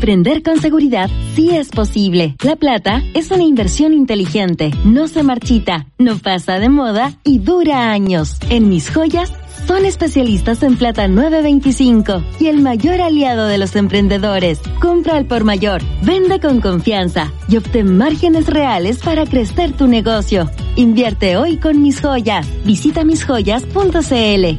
Emprender con seguridad sí es posible. La plata es una inversión inteligente, no se marchita, no pasa de moda y dura años. En Mis Joyas son especialistas en plata 925 y el mayor aliado de los emprendedores. Compra al por mayor, vende con confianza y obtén márgenes reales para crecer tu negocio. Invierte hoy con Mis Joyas. Visita misjoyas.cl.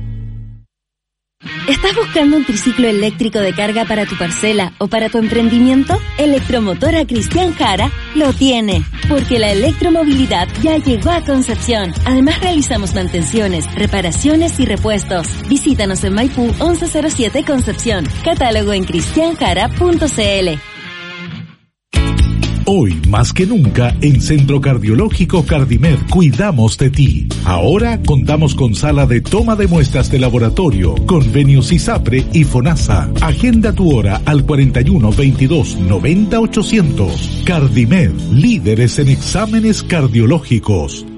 ¿Estás buscando un triciclo eléctrico de carga para tu parcela o para tu emprendimiento? Electromotora Cristian Jara lo tiene, porque la electromovilidad ya llegó a Concepción. Además realizamos mantenciones, reparaciones y repuestos. Visítanos en Maipú 1107 Concepción. Catálogo en cristianjara.cl. Hoy, más que nunca, en Centro Cardiológico Cardimed cuidamos de ti. Ahora contamos con sala de toma de muestras de laboratorio, convenios ISAPRE y FONASA. Agenda tu hora al 41 22 90 800. Cardimed, líderes en exámenes cardiológicos.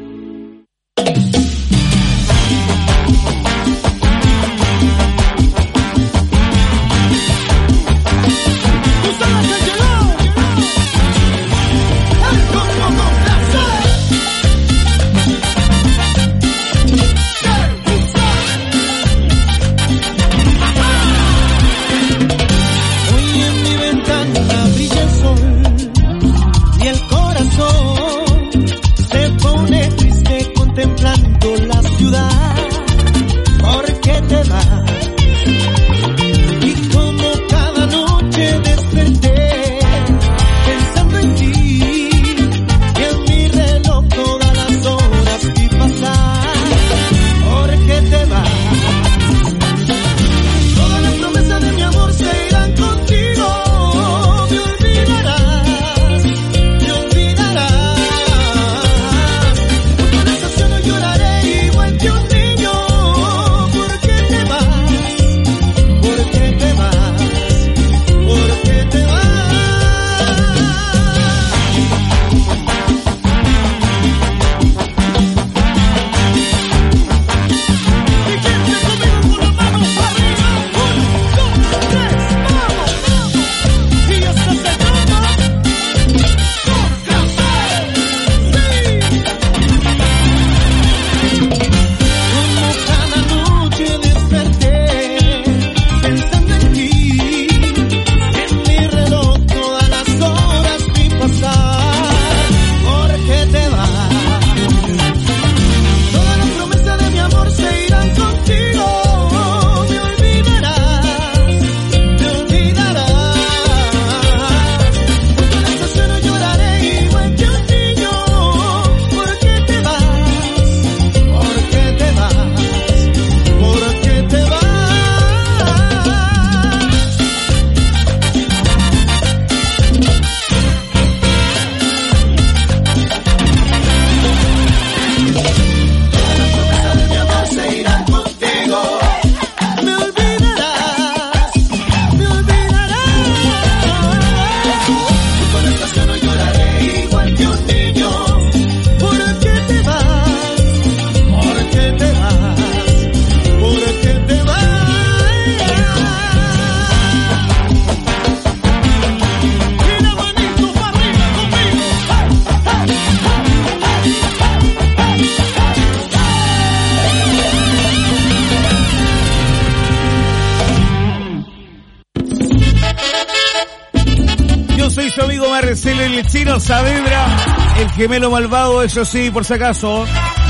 El Chino Saavedra, el gemelo malvado, eso sí, por si acaso.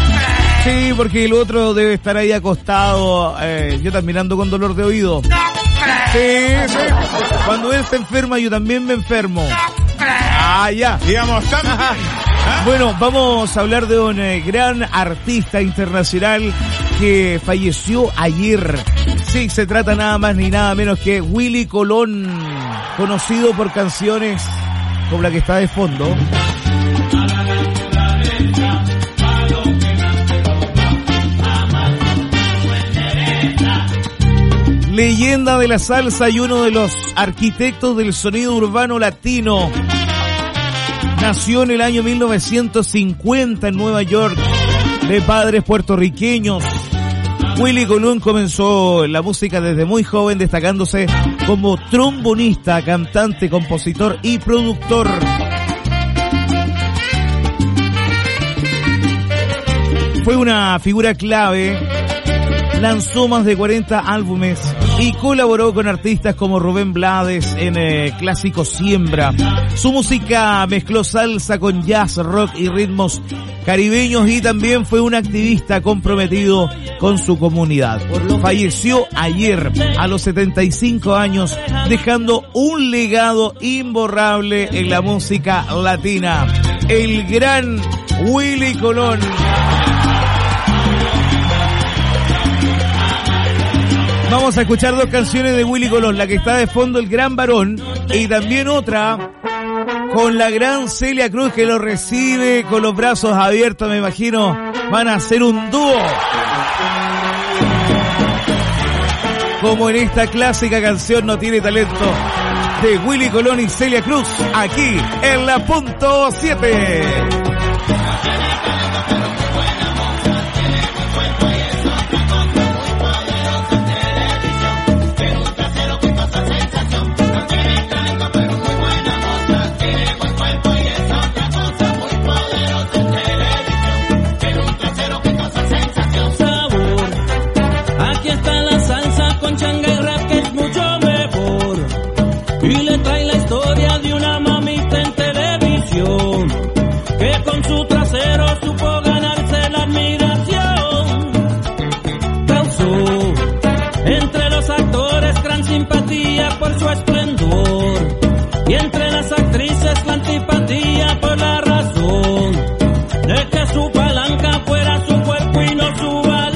Sí, porque el otro debe estar ahí acostado, yo también ando con dolor de oído. Sí. Cuando él se enferma, yo también me enfermo. Ah, ya. Digamos, también. Bueno, vamos a hablar de un gran artista internacional que falleció ayer. Sí, se trata nada más ni nada menos que Willy Colón, conocido por canciones como la que está de fondo. Leyenda de la salsa y uno de los arquitectos del sonido urbano latino. Nació en el año 1950 en Nueva York, de padres puertorriqueños. Willy Colón comenzó la música desde muy joven, destacándose como trombonista, cantante, compositor y productor. Fue una figura clave, lanzó más de 40 álbumes y colaboró con artistas como Rubén Blades en clásico Siembra. Su música mezcló salsa con jazz, rock y ritmos caribeños y también fue un activista comprometido con su comunidad. Falleció ayer a los 75 años, dejando un legado imborrable en la música latina. El gran Willy Colón. Vamos a escuchar dos canciones de Willy Colón, la que está de fondo, El Gran Varón, y también otra con la gran Celia Cruz, que lo recibe con los brazos abiertos, me imagino. Van a hacer un dúo, como en esta clásica canción No Tiene Talento, de Willy Colón y Celia Cruz, aquí en la punto 7. Y le trae la historia de una mamita en televisión que con su trasero supo ganarse la admiración. Causó entre los actores gran simpatía por su esplendor y entre las actrices la antipatía por la razón de que su palanca fuera su cuerpo y no su valor.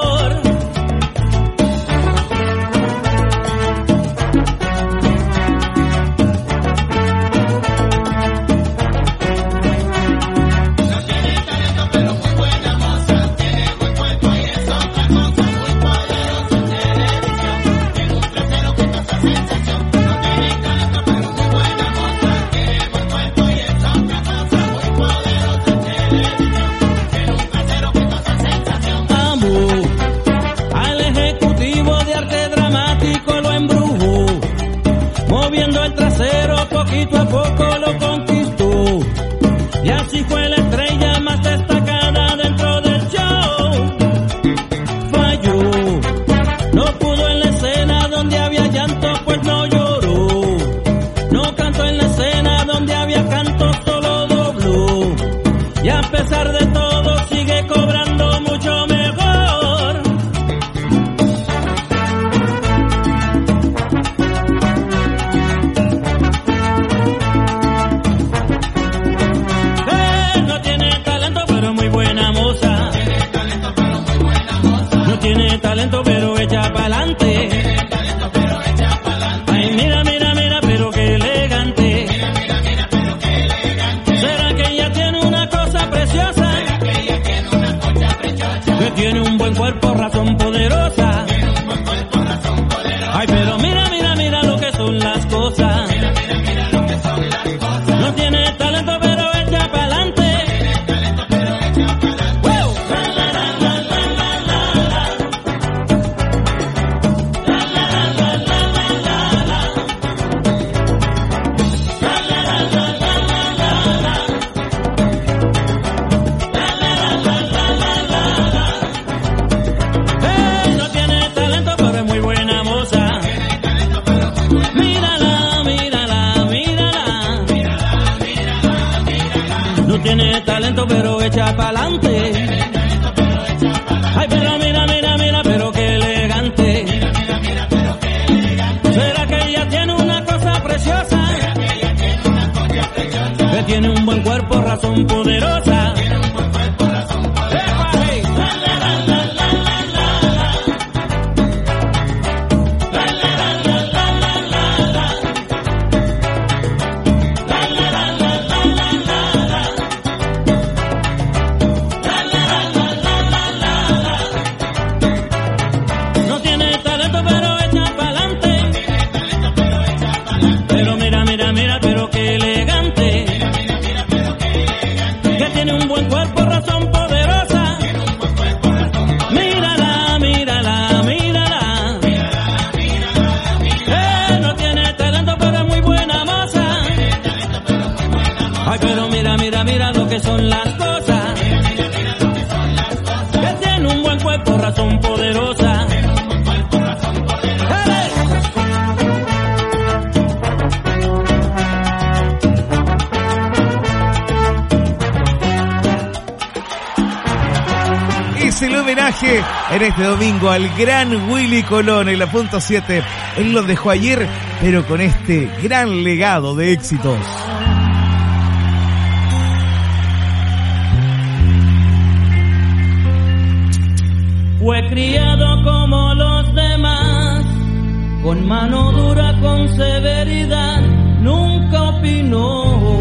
Poquito a poco lo conquistó y así fue la estrella más destacada dentro del show. Falló, no pudo en la escena donde había llanto, pues no lloró. No cantó en la escena donde había canto, solo dobló. Y a pesar de todo sigue cobrando mucho mejor. Tiene talento pero echa pa'lante. Ay, mira, mira, mira, pero qué elegante. ¿Será que ella tiene una cosa preciosa? Que tiene un buen cuerpo, razón poderosa. Ay, pero mira, mira, mira lo que son las cosas. No tiene talento pero echa pa'lante. Tiene talento pero echa pa'lante. Ay, pero mira, mira, mira, pero qué elegante. ¿Será que ella tiene una cosa preciosa? Que tiene un buen cuerpo, razón poderosa. Tiene un buen cuerpo, razón poderosa. Mírala, mírala. Ay, pero mira, mira, mira lo que son las cosas. Que tiene un buen cuerpo, razón poderosa. Es el homenaje en este domingo al gran Willy Colón en la punto 7. Él lo dejó ayer, pero con este gran legado de éxitos. Fue criado como los demás, con mano dura, con severidad, nunca opinó.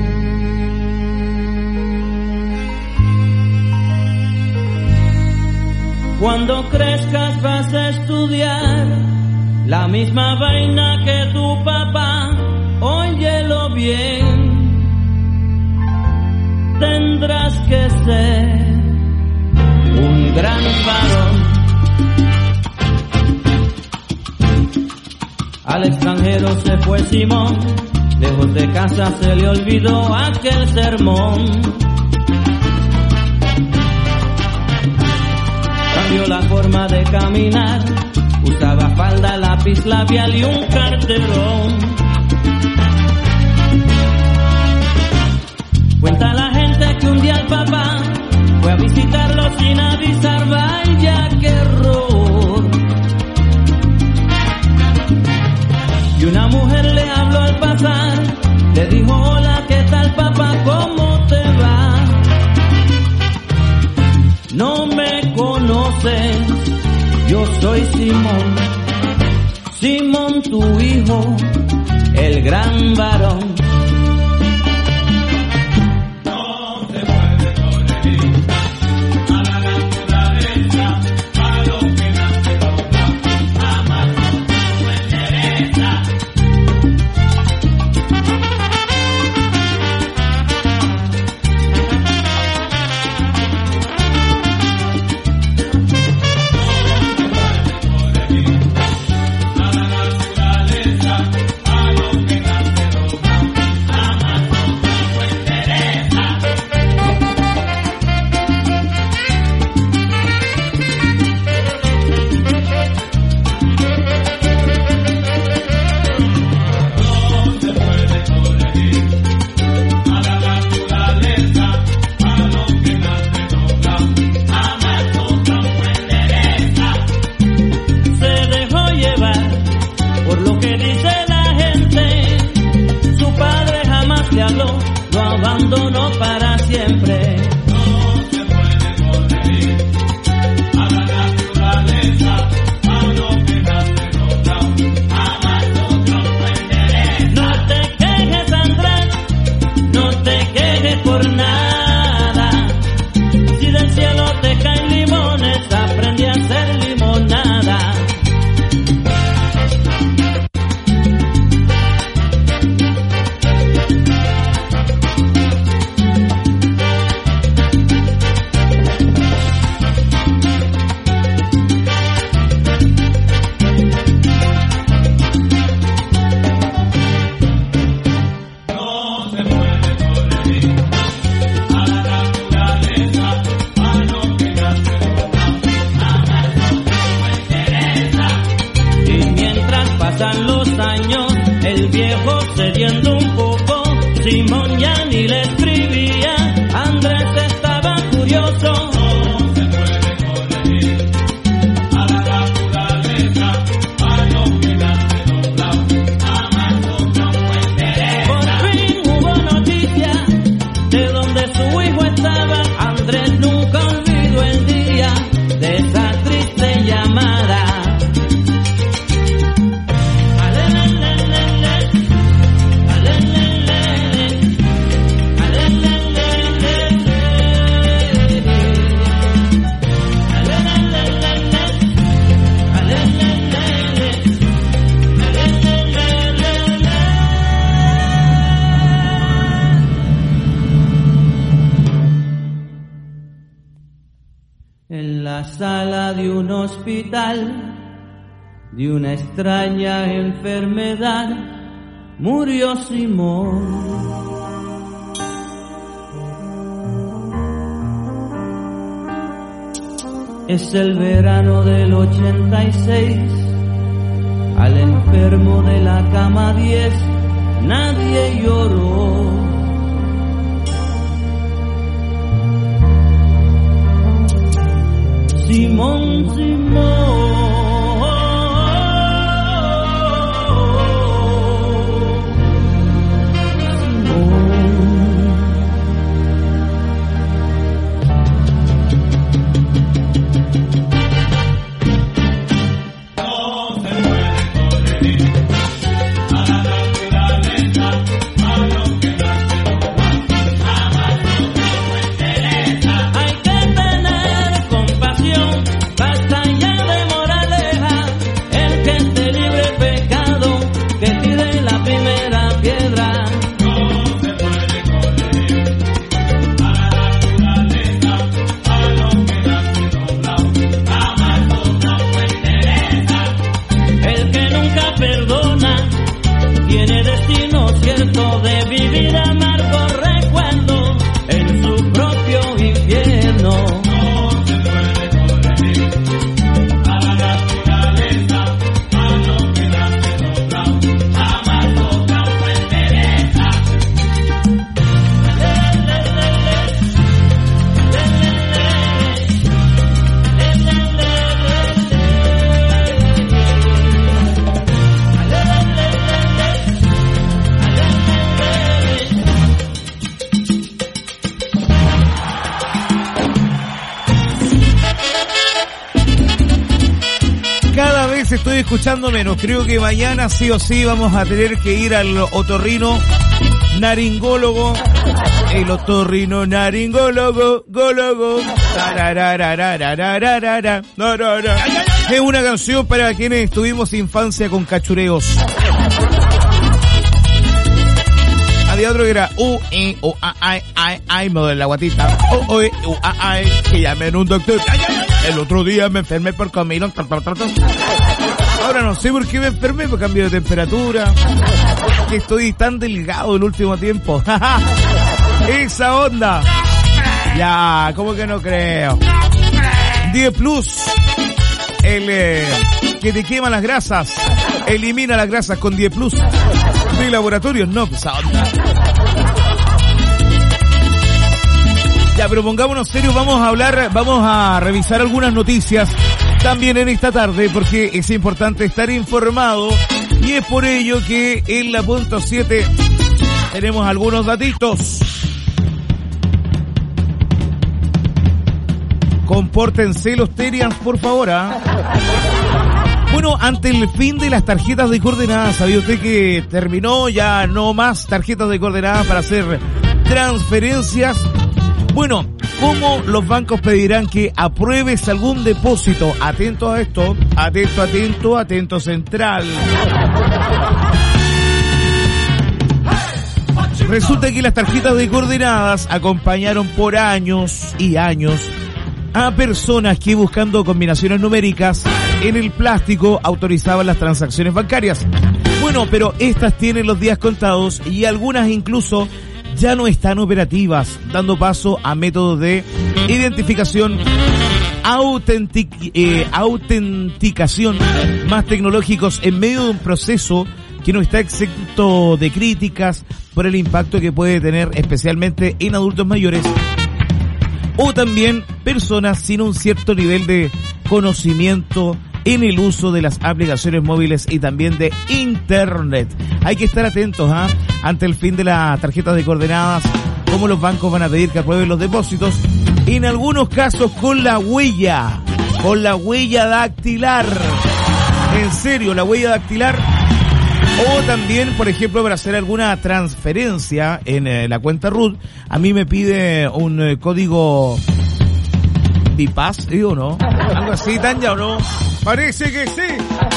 Cuando crezcas vas a estudiar la misma vaina que tu papá, óyelo bien. Tendrás que ser un gran varón. Al extranjero se fue Simón, lejos de casa se le olvidó aquel sermón. Cambió la forma de caminar, usaba falda, lápiz labial y un carterón. Cuenta la gente que un día el papá fue a visitarlo sin avisar, vaya qué error. Y una mujer le habló al pasar, le dijo: hola, ¿qué tal papá? ¿Cómo te va? No me conoces, yo soy Simón, Simón tu hijo, el gran varón. Lo abandonó para siempre. No se puede corregir a la naturaleza, a lo que nace logrado, jamás otro endereza. No te quejes, Andrés, no te quejes por nada. Si del cielo te caen limones, aprendí a hacer limonada. Pasan los años, el viejo cediendo un poco, Simón ya ni le escribía, Andrés estaba curioso. No se puede corregir a la naturaleza, a lo que nace doblado, jamás otro endereza. Por fin hubo noticia de donde su hijo estaba, Andrés nunca olvidó el día de esa triste llamada. En la sala de un hospital, de una extraña enfermedad, murió Simón. Es el verano del 86, al enfermo de la cama 10 nadie lloró. Simón, Simón, de vivir amargo recuerdo en su propio infierno. No se puede corregir a la naturaleza, a lo que nace doblado, jamás otra endereza. Cada vez estoy escuchando menos. Creo que mañana sí o sí vamos a tener que ir al otorrino naringólogo. El otorrino naringólogo, gólogo. Es una canción para quienes tuvimos infancia con cachureos. Había otro que era me duele la guatita. Que llamen un doctor. El otro día me enfermé por comilón. Ahora no sé por qué me enfermé, por cambio de temperatura. Que estoy tan delgado el último tiempo. Esa onda. Ya, ¿cómo que no creo? 10 Plus. El que te quema las grasas. Elimina las grasas con 10 Plus. De laboratorios, no, esa onda. Ya, pero pongámonos serios, vamos a revisar algunas noticias también en esta tarde, porque es importante estar informado, y es por ello que en la punto 7 tenemos algunos datitos. Compórtense los terians, por favor, ¿ah? Bueno, ante el fin de las tarjetas de coordenadas, ¿sabía usted que terminó? Ya no más tarjetas de coordenadas para hacer transferencias. Bueno, ¿cómo los bancos pedirán que apruebes algún depósito? Atento a esto, atento central. Resulta que las tarjetas de coordenadas acompañaron por años y años a personas que, buscando combinaciones numéricas en el plástico, autorizaban las transacciones bancarias. Bueno, pero estas tienen los días contados y algunas incluso ya no están operativas, dando paso a métodos de identificación, autenticación más tecnológicos en medio de un proceso que no está exento de críticas por el impacto que puede tener especialmente en adultos mayores o también personas sin un cierto nivel de conocimiento en el uso de las aplicaciones móviles y también de Internet. Hay que estar atentos ante el fin de las tarjetas de coordenadas, cómo los bancos van a pedir que aprueben los depósitos, en algunos casos con la huella dactilar. En serio, la huella dactilar. O también, por ejemplo, para hacer alguna transferencia en la cuenta RUT, a mí me pide un código BIPAS, ¿o no? Algo así, Tanya, ¿o no? Parece que sí.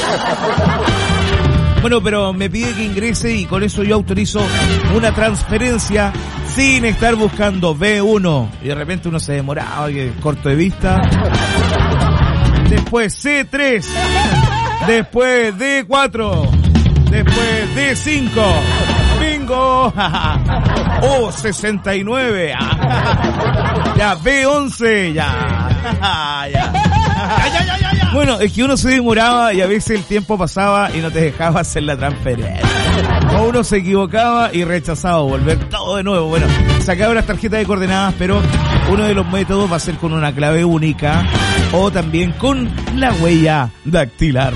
Bueno, pero me pide que ingrese y con eso yo autorizo una transferencia sin estar buscando B1. Y de repente uno se demoraba, que corto de vista. Después C3. Después D4. Después D5. Bingo. O 69. Ya, B11. Ya. Bueno, es que uno se demoraba y a veces el tiempo pasaba y no te dejaba hacer la transferencia. O uno se equivocaba y rechazaba, volver todo de nuevo. Bueno, sacaba las tarjetas de coordenadas, pero uno de los métodos va a ser con una clave única o también con la huella dactilar.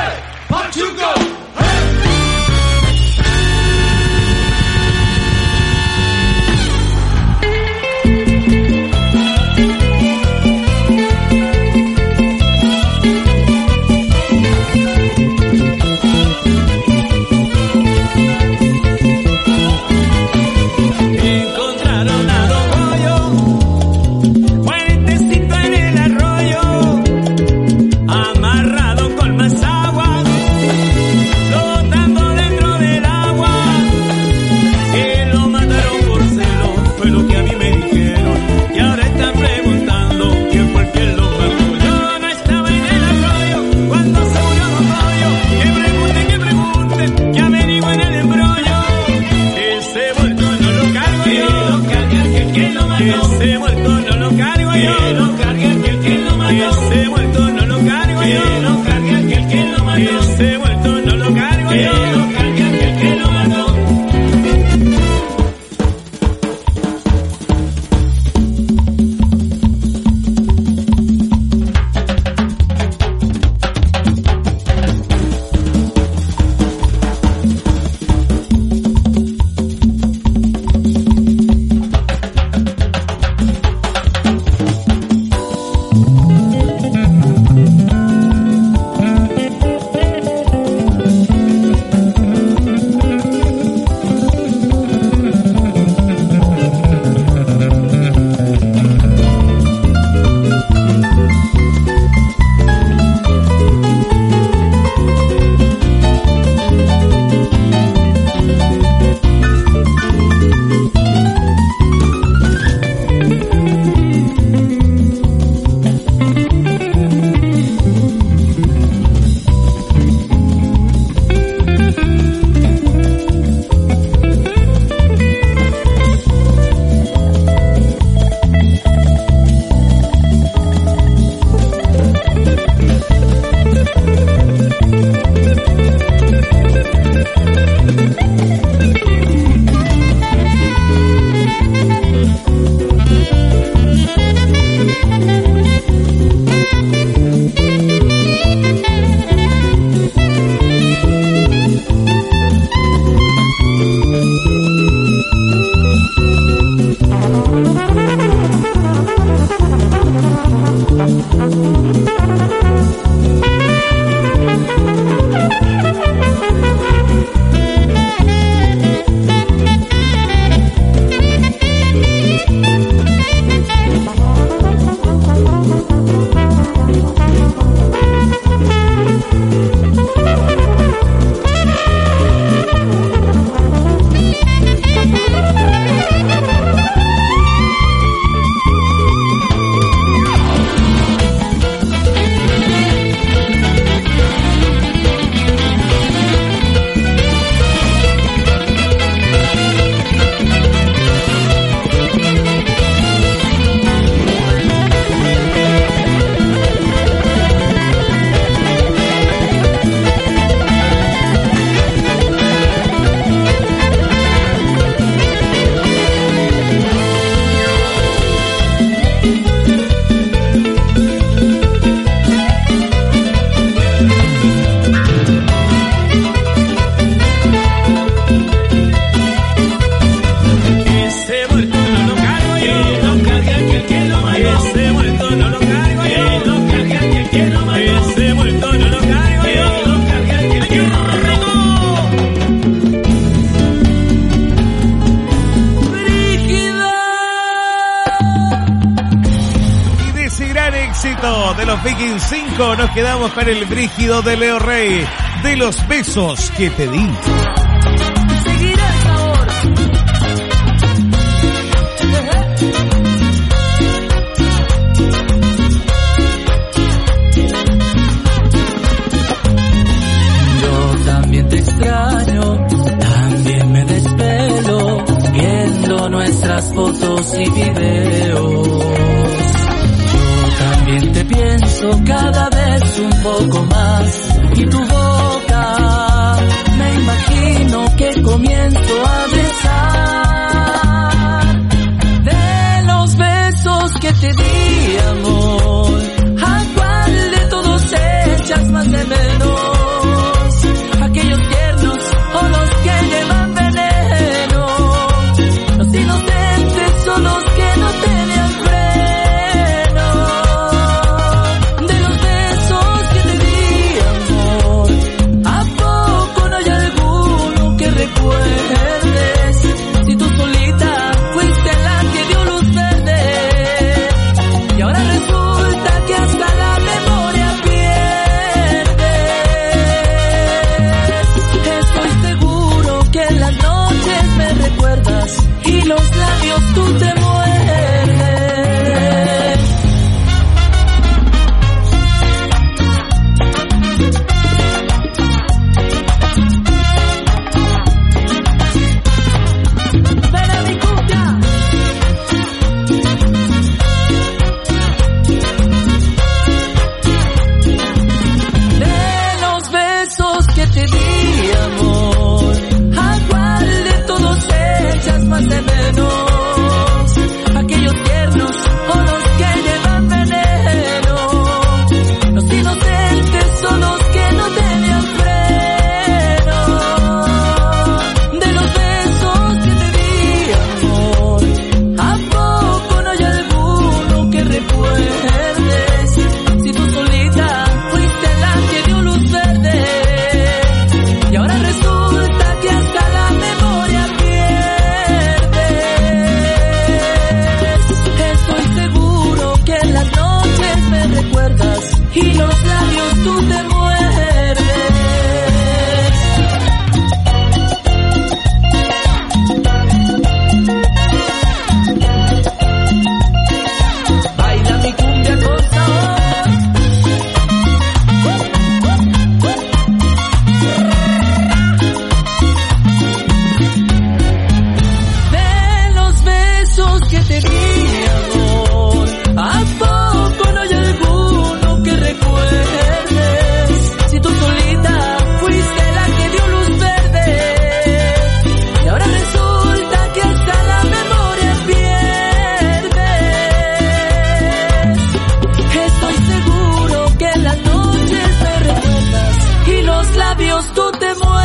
De los Vikings 5 nos quedamos con el brígido de Leo Rey, de los besos que te di. Seguirá el sabor. Yo también te extraño, también me desvelo, viendo nuestras fotos y videos. Yo también te pienso beso cada vez un poco más. Y tu boca, me imagino que comienzo a besar. De los besos que te di, amor, ¿a cuál de todos echas más de menos? Aquellos tiernos o los que llevan veneno, los inocentes o los que no tenían freno. De los besos que te di, amor, ¿a poco no hay alguno que recuerdes? Si tú solita fuiste la que dio luz verde, y ahora resulta que hasta la memoria pierdes. Estoy seguro que en las noches me recuerdas y los labios tú te muerdes. Ven a mi cumbia. De los besos que te di, amor, ¿a cuál de todos echas más de menos? Aquellos tiernos o los que llevan veneno, los inocentes o los que no tenían freno. De los besos que te di, amor, ¿a poco no hay alguno que recuerdes? Si tú solita fuiste la que dio luz verde, y ahora resulta que hasta la memoria pierdes. Estoy seguro que en las noches me recuerdas y los labios tú te muerdes. Baila mi cumbia con sabor. De los besos que te di, amor, ¿a poco no hay alguno que recuerdes? Si tú solita fuiste la que dio luz verde, y ahora resulta que hasta la memoria pierdes. Estoy seguro que en las noches me recuerdas y los labios tú te muerdes.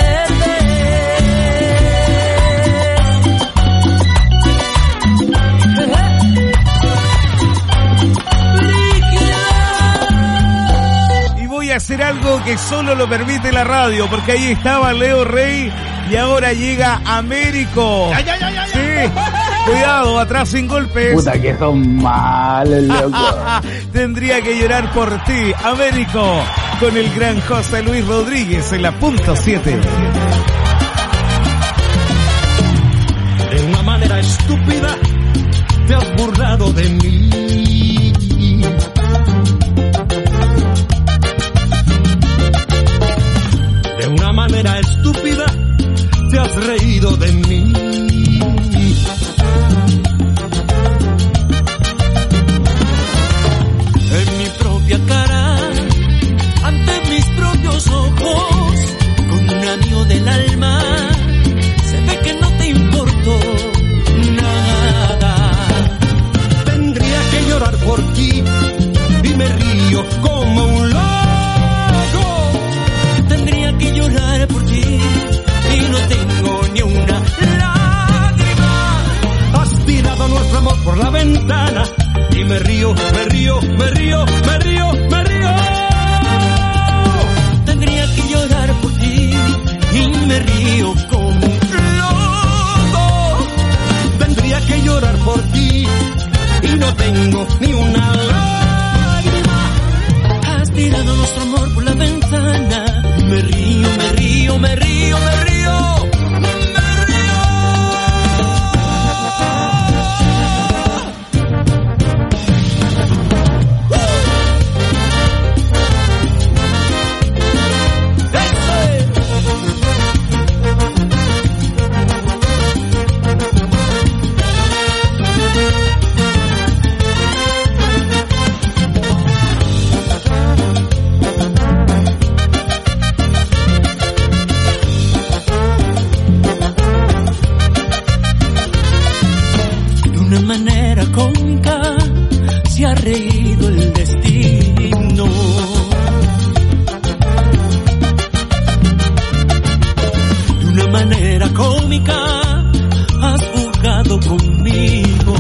Y voy a hacer algo que solo lo permite la radio, porque ahí estaba Leo Rey y ahora llega Américo. Sí, cuidado, atrás sin golpes. Puta que son malos, loco. Tendría que llorar por ti, Américo, con el gran José Luis Rodríguez en la punto 7. De una manera estúpida te has burlado de mí. De una manera estúpida te has reído de mí. En mi propia cara, ante mis propios ojos, con un amigo del alma, se ve que no te importó nada. Tendría manera cómica se ha reído el destino. De una manera cómica has jugado conmigo.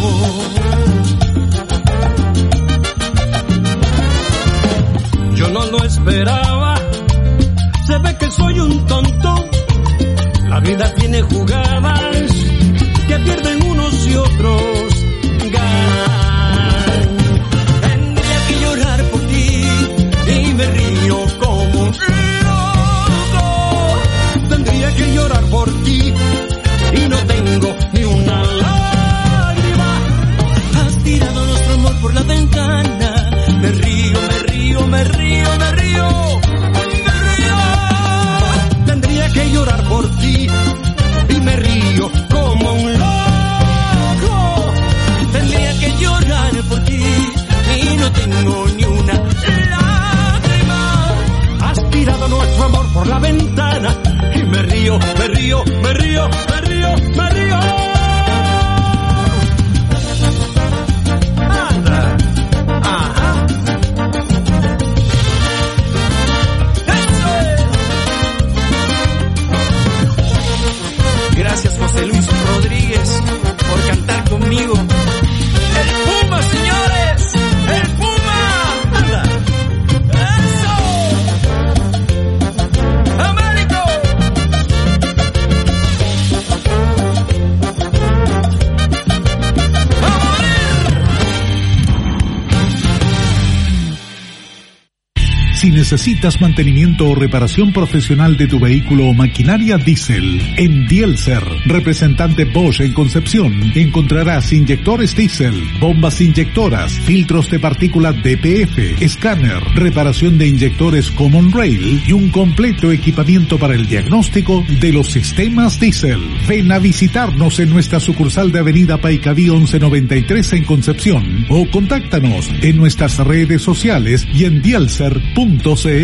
Yo no lo esperaba, se ve que soy un tonto. La vida tiene jugadas que pierden unos y otros ganan. Tendría que llorar por ti y me río como un loco. Tendría que llorar por ti y no tengo ni una lágrima. Has tirado nuestro amor por la ventana. Me río, me río, me río, me río, me río. Tendría que llorar por ti y me río como un loco. Tendría que llorar por ti y no tengo ni una lágrima. Has tirado nuestro amor por la ventana y me río, me río, me río, me río, me río. Anda. Ajá. Eso es. Gracias, José Luis Rodríguez, por cantar conmigo. ¡El Puma, señores! ¡El Puma! ¡Anda! ¡Eso! ¡Américo! ¡A morir! Si necesitas mantenimiento o reparación profesional de tu vehículo o maquinaria diésel, en Dielser, representante Bosch en Concepción, encontrarás inyectores diésel, bombas inyectoras, filtros de partículas DPF, escáner, reparación de inyectores Common Rail y un completo equipamiento para el diagnóstico de los sistemas diésel. Ven a visitarnos en nuestra sucursal de Avenida Paicaví 1193 en Concepción o contáctanos en nuestras redes sociales y en dielser.cl.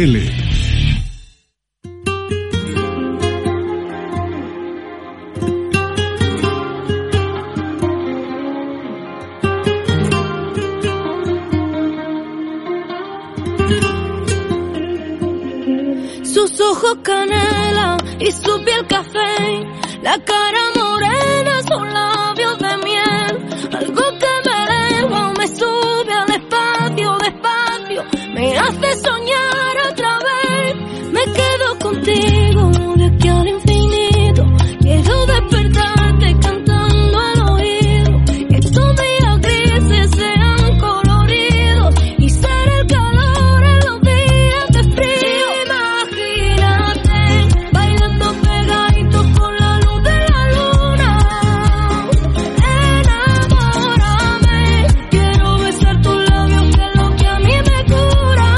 Sus ojos canela y su piel café, la cara morena, sus labios de miel, algo que me eleva, me sube al espacio, despacio, me hace soñar otra vez, me quedo contigo de aquí al infinito, quiero despertarte cantando al oído, que estos días grises sean coloridos y ser el calor en los días de frío. Imagínate bailando pegaditos con la luz de la luna, enamórame, quiero besar tus labios que es lo que a mí me cura.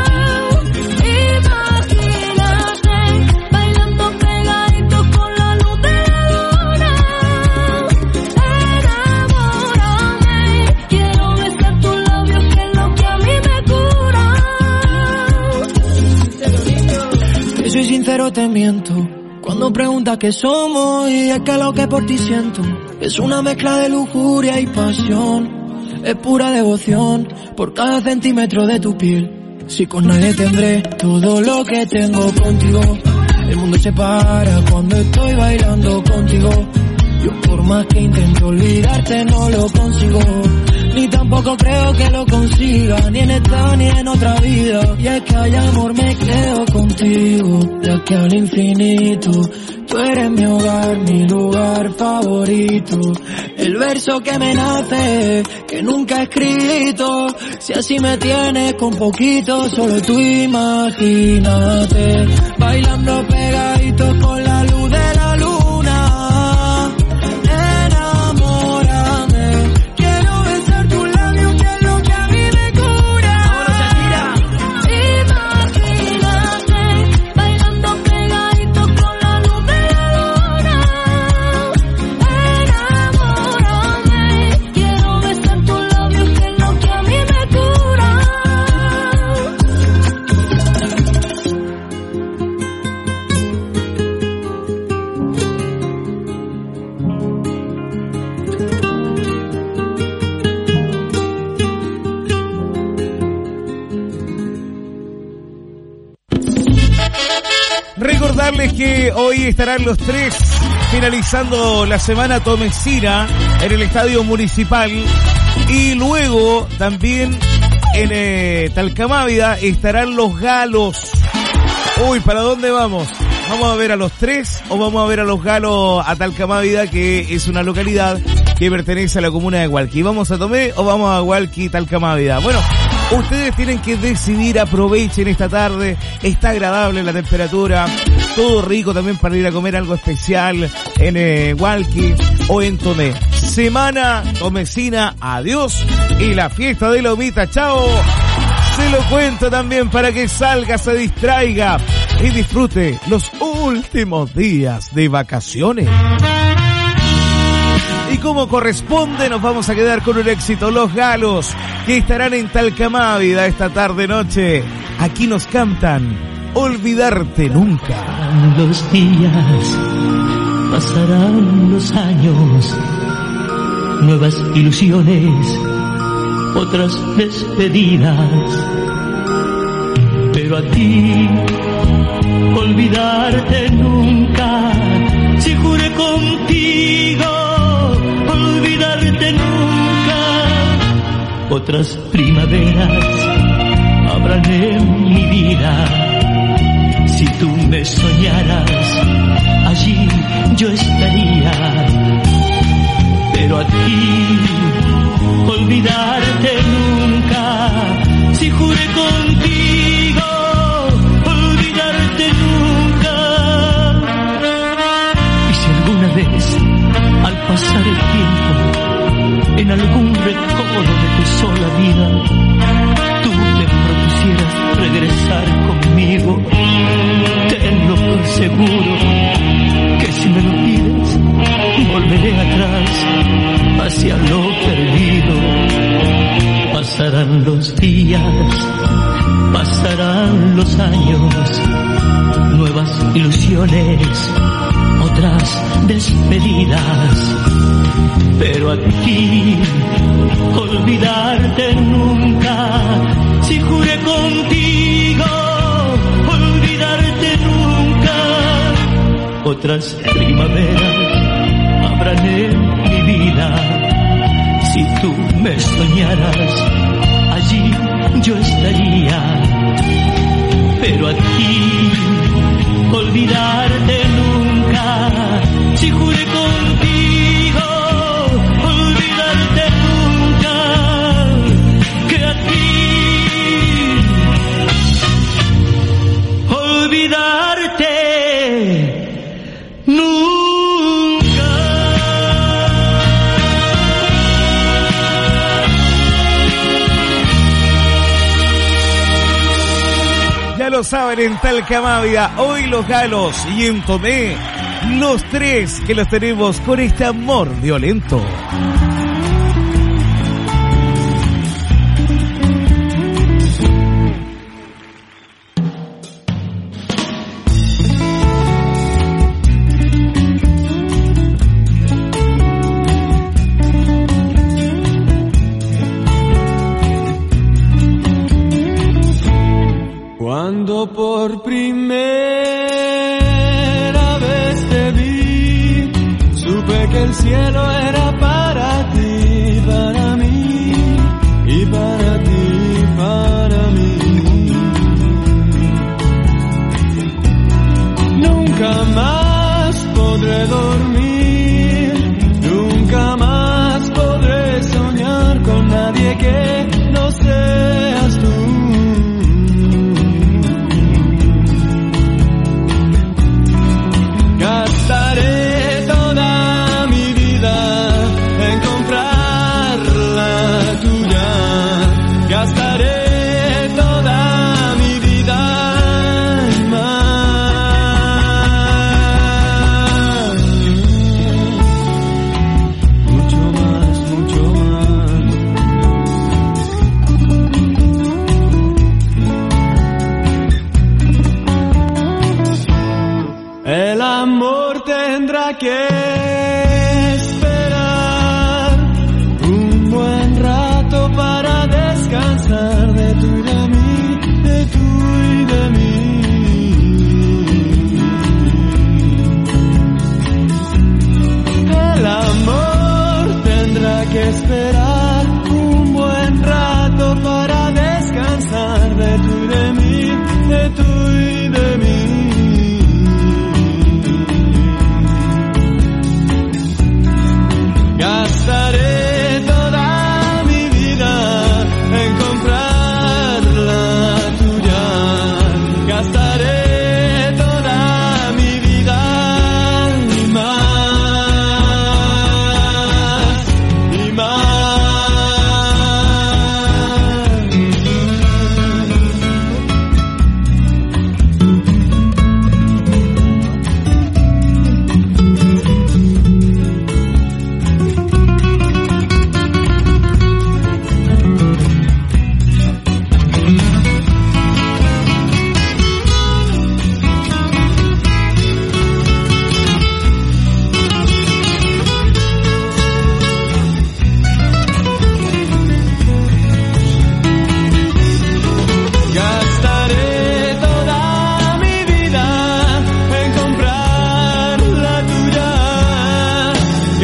Imagínate bailando pegaditos con la luz de la luna, enamórame, quiero besar tus labios que es lo que a mí me cura. Si soy sincero te miento cuando preguntas qué somos, y es que lo que por ti siento es una mezcla de lujuria y pasión, es pura devoción por cada centímetro de tu piel. Si con nadie tendré todo lo que tengo contigo, el mundo se para cuando estoy bailando contigo. Yo por más que intento olvidarte no lo consigo, ni tampoco creo que lo consiga, ni en esta ni en otra vida. Y es que hay amor, me quedo contigo de aquí al infinito. Tú eres mi hogar, mi lugar favorito, el verso que me nace, que nunca he escrito. Si así me tienes con poquito, solo tú imagínate bailando pegaditos con la luz de la luna. porque hoy estarán los tres finalizando la semana Tomecina en el Estadio Municipal y luego también en Talcamávida estarán los Galos. Uy, ¿para dónde vamos? ¿Vamos a ver a los tres o vamos a ver a los Galos a Talcamávida, que es una localidad que pertenece a la comuna de Hualqui? ¿Vamos a Tomé o vamos a Hualqui, Talcamávida? Bueno, ustedes tienen que decidir, aprovechen esta tarde, está agradable la temperatura, todo rico también para ir a comer algo especial en Hualqui o en Tomé. Semana Tomecina, adiós, y la fiesta de la humita, chao. Se lo cuento también para que salga, se distraiga y disfrute los últimos días de vacaciones. Y como corresponde, nos vamos a quedar con un éxito, los Galos, que estarán en Talcamávida esta tarde-noche. Aquí nos cantan Olvidarte Nunca. Pasarán los días, pasarán los años, nuevas ilusiones, otras despedidas, pero a ti olvidarte nunca, si juré contigo olvidarte nunca. Otras primaveras habrán en mi vida, si tú me soñaras, allí yo estaría, pero a ti olvidarte nunca, si juré contigo olvidarte nunca. Y si alguna vez al pasar el tiempo en algún recodo de tu sola vida tú me propusieras regresar conmigo, tenlo por seguro que si me lo pides volveré atrás hacia lo perdido. Pasarán los días, pasarán los años, nuevas ilusiones, otras despedidas, pero a ti olvidarte nunca, si juré contigo olvidarte nunca. Otras primaveras habrán en mi vida, si tú me soñaras, allí yo estaría, pero a ti olvidarte nunca, si juré contigo olvidarte nunca, que a ti olvidarte nunca. Ya lo saben, en Talcamávida, hoy los Galos, y en Tomé, los tres que los tenemos con este amor violento. Cuando por primera vez te vi, supe que el cielo era para ti, para mí, y para ti, para mí. Nunca más podré dormir, nunca más podré soñar con nadie que no seas tú. Gastaré toda mi vida en comprar la tuya. Gastaré toda mi vida en más. Mucho más, mucho más. El amor tendrá que esperar un buen rato para descansar de tú y de mí, de tú y de mí.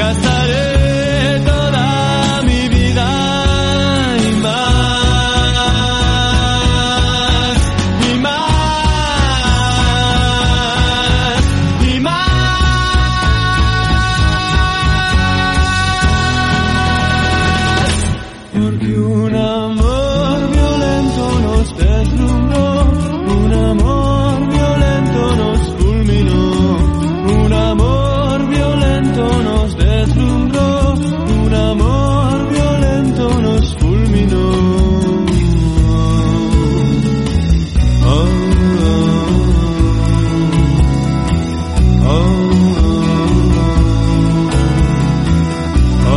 gastaré toda mi vida y más, y más, y más. Porque un amor violento nos deslumbró, un amor violento nos fulminó, un amor violento nos deslumbró, un amor violento nos fulminó. Oh, oh, oh,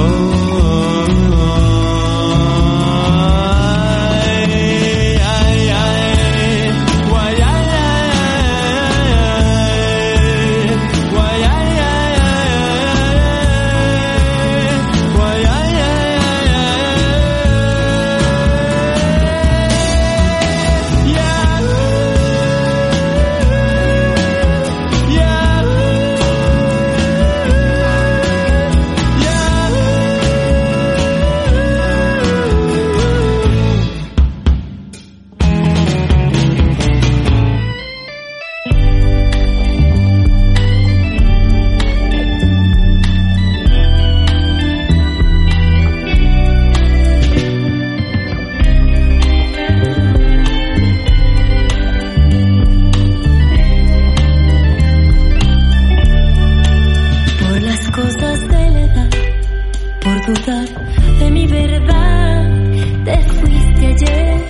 Por las cosas de la edad, por dudar de mi verdad, te fuiste ayer.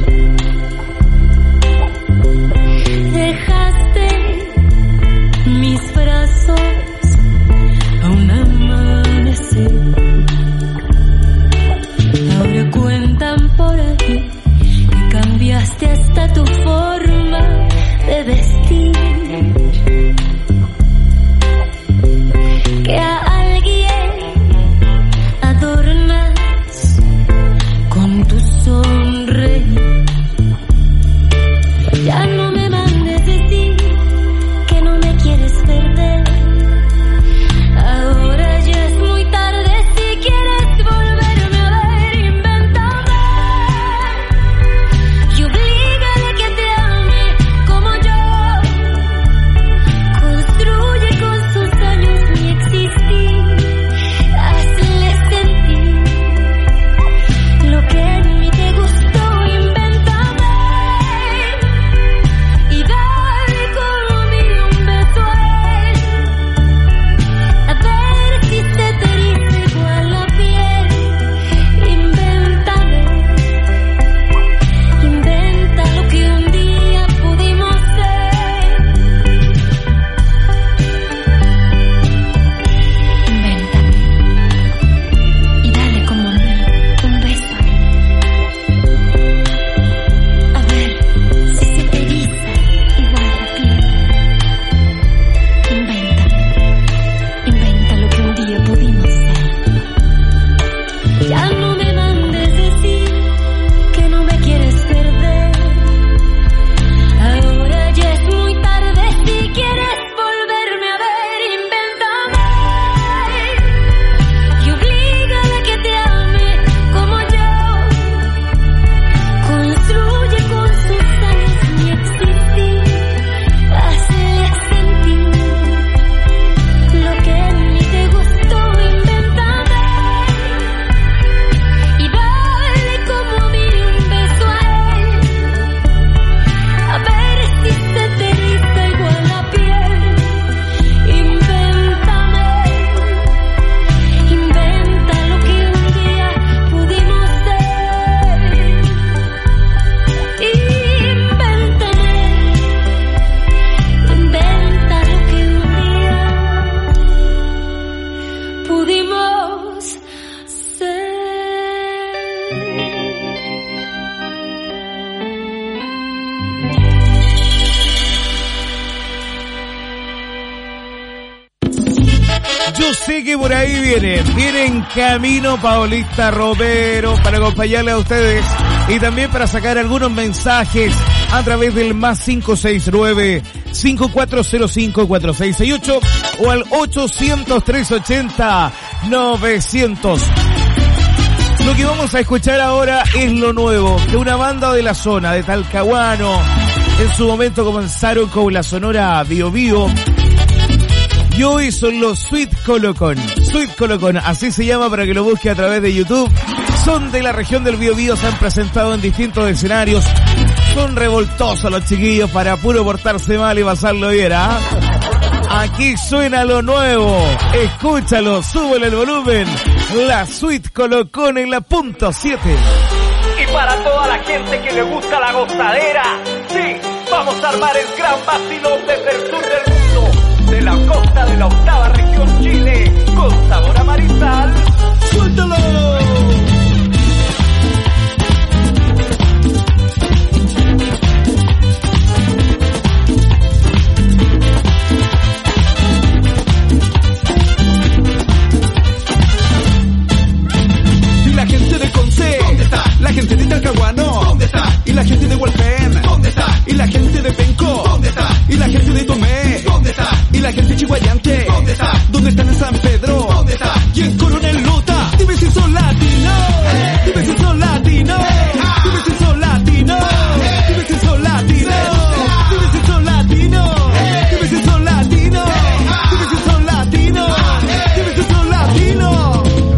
Dejaste mis brazos a un amanecer. Ahora cuentan por aquí que cambiaste hasta tu forma de vestir, que a alguien adornas con tu sonreír. Ya no me mandes decir que no me quieres perder. Ahora ya es muy tarde si quieres volverme a ver. Invéntame y oblígale que te ame como yo. Construye con sus años mi existir. Hazle sentir lo que en mí te gustó. Invéntame y dale conmigo un beso a él. A ver si se te eriza igual la piel. Invéntame, inventa lo que un día pudimos ser. Invéntame y dale como a mí un beso a él. A ver si se te eriza igual la piel. Invéntame, inventa lo que un día pudimos ser. Ya no me mandes decir que no me quieres perder. Ahora ya es muy tarde si quieres volverme a ver. Invéntame y oblígale que te ame como yo. Construye con sus años mi existir. Hazle sentir lo que en mí te gustó. Invéntame y dale como a mí un beso a él. A ver si se te eriza igual la piel. Invéntame, inventa lo que un día pudimos ser. Invéntame, inventa lo que un día pudimos ser. Yo sé que por ahí viene en camino Paulista Romero para acompañarle a ustedes y también para sacar algunos mensajes a través del más 569-5405-4668 o al 800-380 900. Lo que vamos a escuchar ahora es lo nuevo de una banda de la zona, de Talcahuano. En su momento comenzaron con la sonora Bio Bio. Y hoy son los Sweet Colocón. Sweet Colocón, así se llama para que lo busque a través de YouTube. Son de la región del Biobío, se han presentado en distintos escenarios. Son revoltosos los chiquillos para puro portarse mal y pasarlo bien, ¿ah? Aquí suena lo nuevo. Escúchalo, súbele el volumen. La Sweet Colocón en la punto 7. Y para toda la gente que le gusta la gozadera, sí, vamos a armar el gran vacilón desde el sur del mundo. De la costa de la octava región Chile, con sabor a mariscal. ¡Suéltalo! Y la gente de Conce, ¿dónde está? La gente de Talcahuano, ¿dónde está? Y la gente de Hualpén, ¿dónde está? Y la gente de Penco, ¿dónde está? Y la gente de Tomé, ¿dónde está? Y la gente de Chihuayante, ¿dónde está? ¿Dónde están en San Pedro? ¿Dónde está? Y en Coronel Luta, dime si son latinos, dime si son latinos, dime si son latinos, dime si son latinos, dime si son latinos, dime si son latinos, dime si son latinos, dime si son latinos.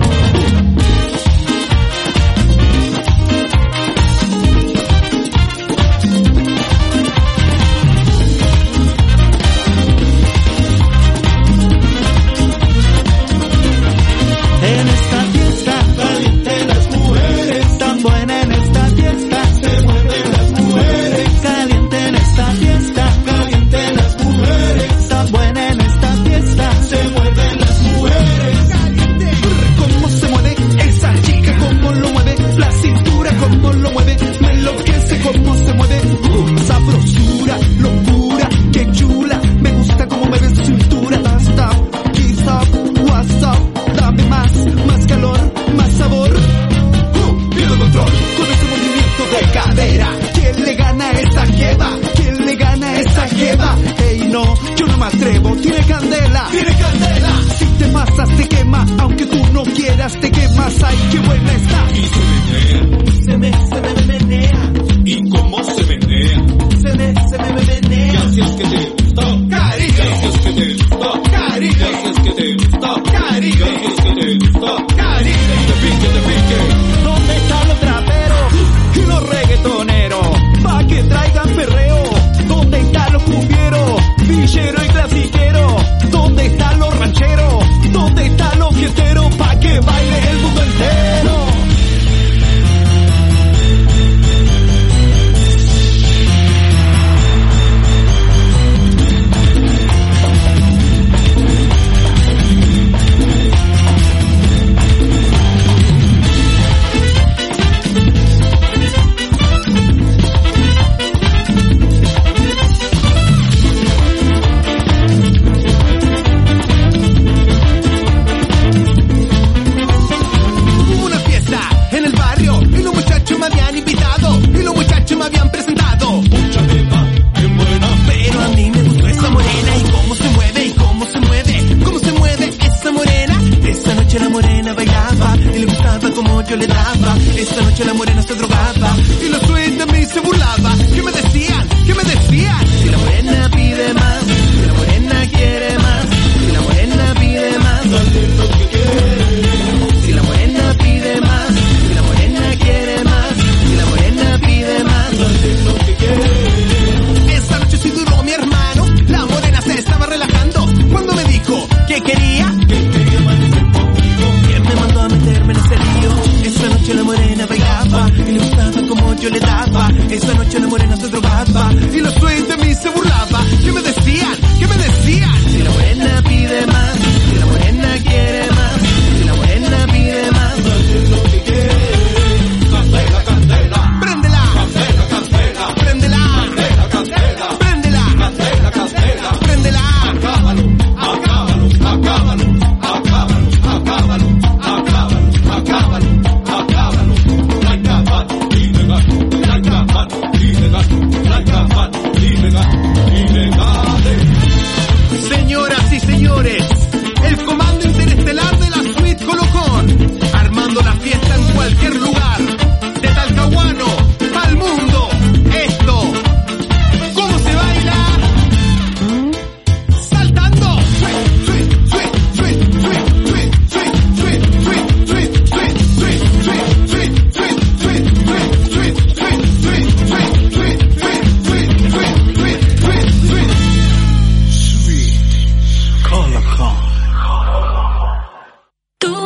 En esta fiesta calienten las mujeres, tan buena en esta fiesta se mueven las mujeres. Caliente en esta fiesta, calienten las mujeres, tan buena en esta fiesta se mueven las mujeres. Cómo se mueve esa chica, cómo lo mueve la cintura, cómo lo mueve, me enloquece cómo se mueve. Sabrosura, locura, qué chula, me gusta cómo mueve su cintura. Stop, kiss up, what's up, dame más calor, más sabor. Pierdo control con ese movimiento de cadera. ¿Quién le gana a esa jeva? ¿Quién le gana a esa jeva? Ey, no, yo no me atrevo, tiene candela, tiene candela. Si te pasas te quema, aunque tú no quieras te quemas. Ay, qué buena está. Y se me menea. ¿Y cómo se menea? Se me menea. Y así es que te gustó, cariño. Y así es que te gustó, cariño. Y así es que te gustó, cariño. Y así es que te gustó, cariño. Te pique. ¿Dónde están los traperos Y los reggaetoneros, pa' que traigan perreo. ¿Dónde están los cumbieros, villero y clasiquero? ¿Dónde están los rancheros? ¿Dónde están los fiesteros? Pa' que baile el mundo entero. Yo le daba, esta noche la morena se drogaba y los sweet de mí se burlaba. ¿Qué me decían? ¿Qué me decían? Si la morena pide más, si la morena quiere más, si la morena pide más, dale lo que quiere. Si la morena pide más, si la morena quiere más, si la morena pide más, dale lo que quiere. Esta noche sí duró mi hermano, la morena se estaba relajando cuando me dijo que quería amanecer conmigo. ¿Quién me mandó a meterme en ese lío? Esa noche la morena bailaba y le gustaba como yo le daba.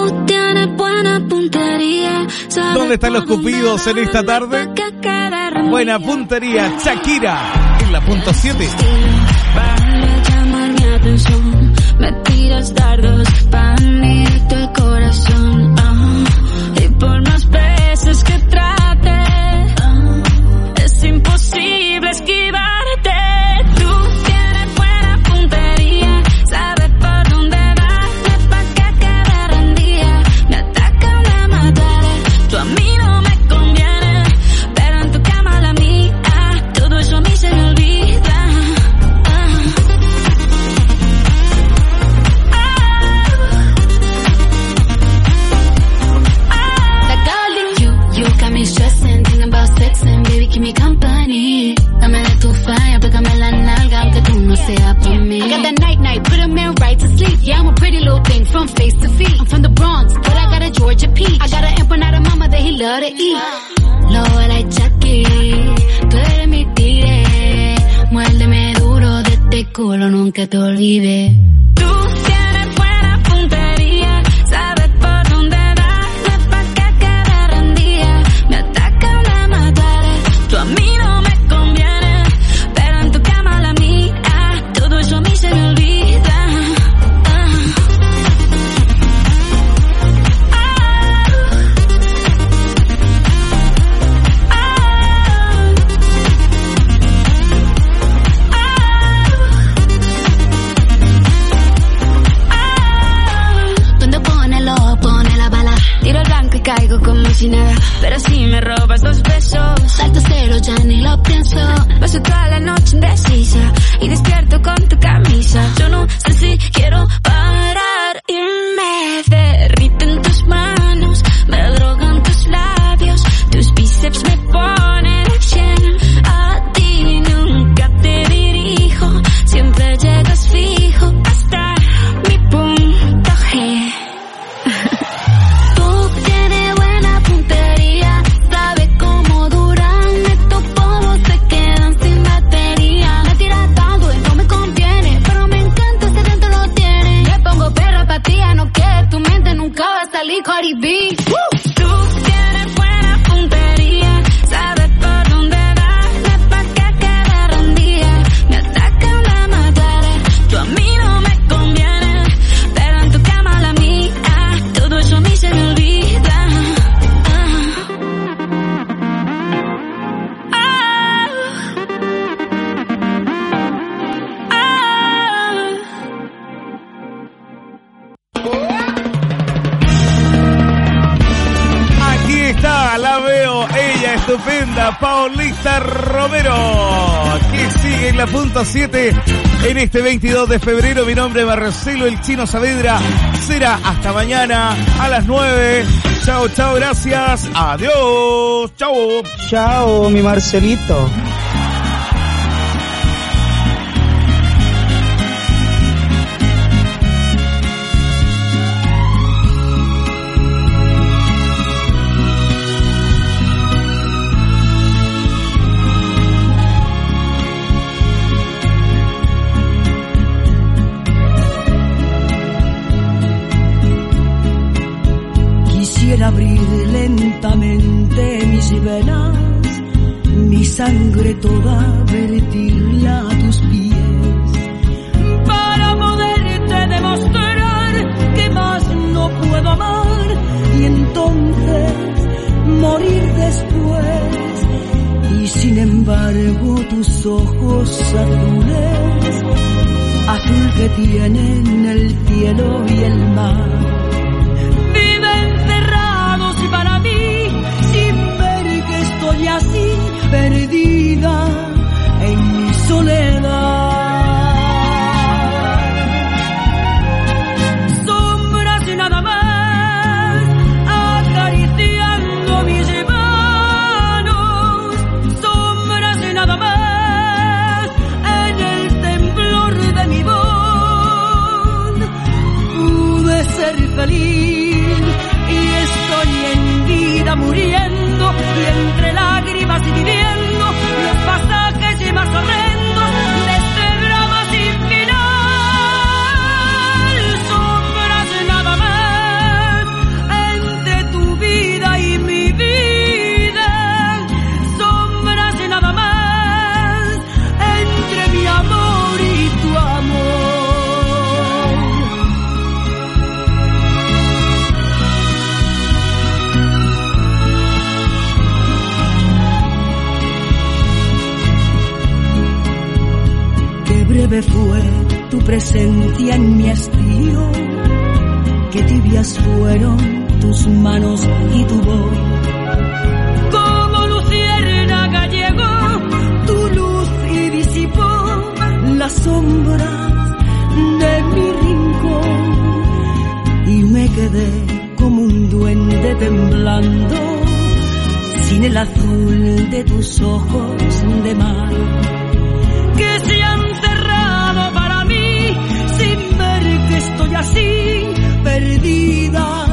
Tú tienes buena puntería. ¿Dónde están los cupidos en esta tarde? Buena puntería, Shakira en la punto 7. Para llamar mi atención, me tiras dardos para unirte el corazón. Y por más veces que trate, es imposible esquivarte. Tú tienes buena puntería, sabes por dónde darle pa' que quede rendida. Me atacan, me mataré, tú a mí no me conviene, pero en tu cama la mía, todo eso a mí se me olvida. Keep me company. Dame de tu fire, pégame la nalga, aunque tú no seas por mí. I got that night, put a man right to sleep. Yeah, I'm a pretty little thing from face to feet. I'm from the Bronx, but I got a Georgia peach. I got an empanada mama that he love to eat. Lobo like Chucky, tú eres mi tigre. Muérdeme duro de este culo, nunca te olvides. Tú tienes buena puntería, sabes por dónde darle pa' que quede rendida. Me atacan, me mataré, tú a mí no me conviene, pero en tu cama la mía, todo eso a mí se me olvida. Tiro el blanco y caigo como si nada, pero si me robas 2 besos, salto cero, ya ni lo pienso. Paso toda la noche indecisa y despierto con tu camisa. Yo no sé si quiero parar y me derriten tus manos, me drogan tus labios, tus bíceps me ponen al 100. A ti nunca te dirijo, siempre llegas fijo hasta mi punto G. Cardi B. Tú tienes buena puntería, sabes por dónde darle pa' que quede rendida. Me atacan, me mataré, tú a mí no me conviene, pero en tu cama la mía, todo eso a mí se me olvida. La veo, ella estupenda, Paulita Romero, que sigue en la punto 7 en este 22 de febrero. Mi nombre es Marcelo El Chino Saavedra. Será hasta mañana a las 9. Chao, chao, gracias. Adiós. Chao. Chao, mi Marcelito. Abrir lentamente mis venas, mi sangre toda vertirla a tus pies, para poderte demostrar que más no puedo amar y entonces morir después. Y sin embargo tus ojos azules, azul que tienen el cielo y el mar, para mí, sin ver que estoy así, perdida en mi soledad. Sombras y nada más, acariciando mis manos. Sombras y nada más, en el temblor de mi voz. Pude ser feliz y estoy en vida muriendo, y entre lágrimas y viviendo los pasajes y más horrendos de este drama sin final. Sombras nada más, suave fue tu presencia en mi hastío, qué tibias fueron tus manos y tu voz. Como luciérnaga llegó tu luz y disipó las sombras de mi rincón, y me quedé como un duende temblando, sin el azul de tus ojos de mar, que se han cerrado para mí, sin ver que estoy así, perdida